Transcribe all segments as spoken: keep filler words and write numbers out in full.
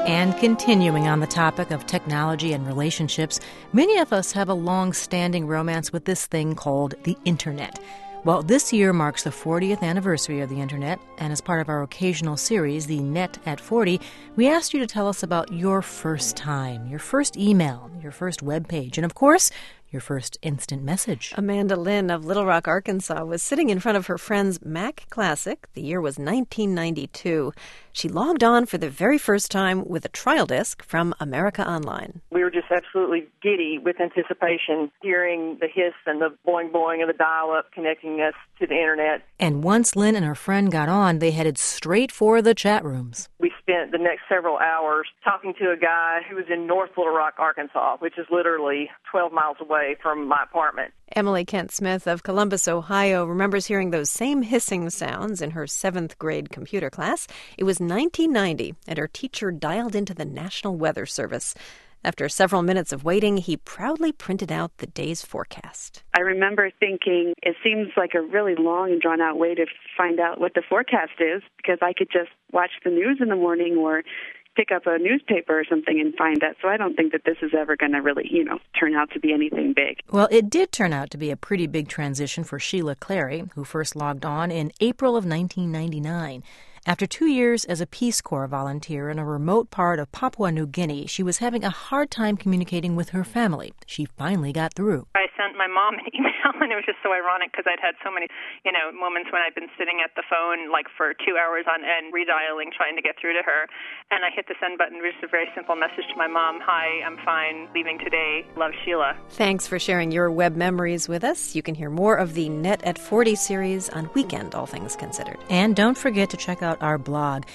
And continuing on the topic of technology and relationships, many of us have a long-standing romance with this thing called the Internet. Well, this year marks the fortieth anniversary of the Internet, and as part of our occasional series, The Net at forty, we asked you to tell us about your first time, your first email, your first web page, and of course, your first instant message. Amanda Lynn of Little Rock, Arkansas, was sitting in front of her friend's Mac Classic. The year was nineteen ninety-two. She logged on for the very first time with a trial disk from America Online. We were just absolutely giddy with anticipation, hearing the hiss and the boing-boing of the dial-up connecting us to the Internet. And once Lynn and her friend got on, they headed straight for the chat rooms. We spent the next several hours talking to a guy who was in North Little Rock, Arkansas, which is literally twelve miles away from my apartment. Emily Kent Smith of Columbus, Ohio, remembers hearing those same hissing sounds in her seventh grade computer class. It was nineteen ninety, and her teacher dialed into the National Weather Service. After several minutes of waiting, he proudly printed out the day's forecast. I remember thinking it seems like a really long and drawn-out way to find out what the forecast is, because I could just watch the news in the morning or pick up a newspaper or something and find that. So I don't think that this is ever going to really, you know, turn out to be anything big. Well, it did turn out to be a pretty big transition for Sheila Clary, who first logged on in April of nineteen ninety-nine. After two years as a Peace Corps volunteer in a remote part of Papua New Guinea, she was having a hard time communicating with her family. She finally got through. I sent my mom an email, and it was just so ironic because I'd had so many, you know, moments when I'd been sitting at the phone like for two hours on end, redialing, trying to get through to her. And I hit the send button, which is a very simple message to my mom. Hi, I'm fine, leaving today. Love, Sheila. Thanks for sharing your web memories with us. You can hear more of the Net at forty series on Weekend, All Things Considered. And don't forget to check out our blog,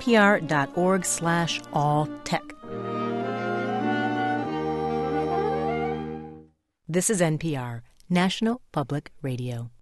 npr.org slash all tech. This is N P R, National Public Radio.